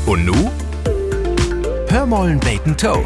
Und nu? Hör mollen beten Toe.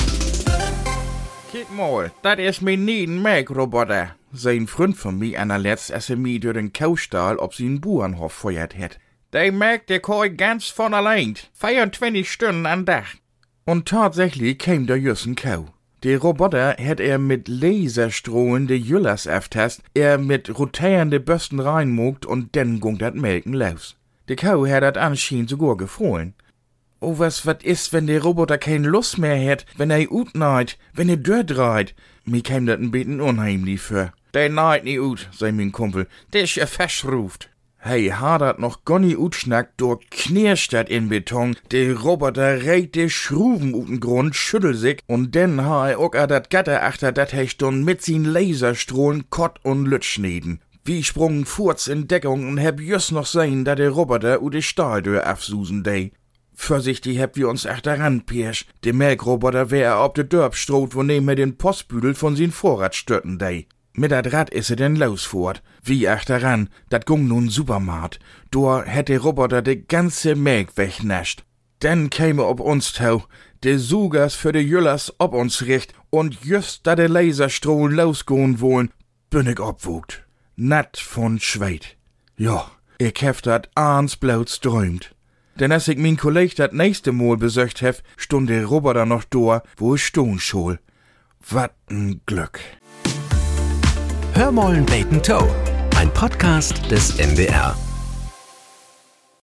Kijk mal, dat is mijn nieuwe melkroboter. Zijn vriend van mij en letzt als mij door den Kaustall op zijn Bauernhof feuert het. Die melkt de Kooi ganz von allein, 24 Stunden am Tag. Und tatsächlich kam der Jüssen Kau. Der Roboter hat mit Laserstrahlen de Jüllers aftast, mit rotierende Bösten reinmogt und dann ging dat Melken los. De Kau hat dat anscheinend sogar gefroren. Oh, was ist, wenn der Roboter keine Lust mehr hat, wenn utneid, wenn durchdreht? Mir kam dat ein bisschen unheimlich für. Der neid nie ut, sei mein Kumpel, der ist ja festruft. Hey, hadert noch gar nie utschnackt, durch knirscht dat in Beton, der Roboter regt de Schruven uten Grund, schüttelt sich, und dann ha auch dat Gatter achter dat hecht und mit sin Laserstrahlen Kott und Lütschneden. Wie sprungen Furz in Deckung und heb just noch sehen, dat der Roboter u de Stahldür afsusen dei. Vorsichtig heb wir uns achteran pirsch. Der Melkroboter wär ob de Dörp stroht, wo neben den Postbüdel von sin Vorrat störten dei. Mit dat Rad is denn losfort. Wie achteran, dat gung nun Supermarkt. Da hätt der Roboter de ganze Melk wegnascht. Dann käme ob uns tau, de Sugers für de Jüllers ob uns richt, und just da de Laserstrahlen losgehen wollen, bin ich obwogt. Natt von Schweit. Ja, ich hef dat ahnsblauts träumt. Denn als ich mein Kolleg dat nächste Mal besöcht hef, stund der Roboter noch da, wo ich stehen schol. Wat n Glück. Hör mollen beten Toe. Ein Podcast des NDR.